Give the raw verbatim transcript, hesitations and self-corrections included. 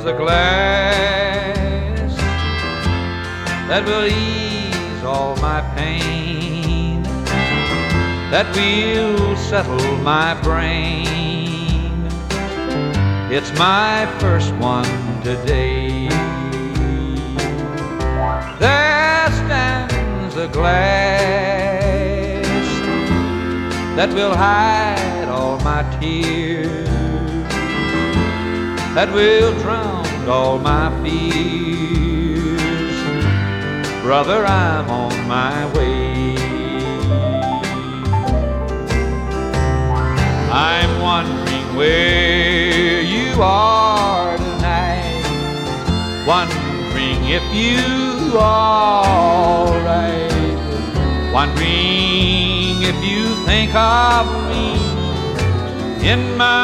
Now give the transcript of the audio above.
a glass that will ease all my pain, that will settle my brain. It's my first one today. There stands a glass that will hide all my tears, that will drown all my fears. Brother, I'm on my way. I'm wondering where you are tonight, wondering if you are alright, wondering if you think of me in my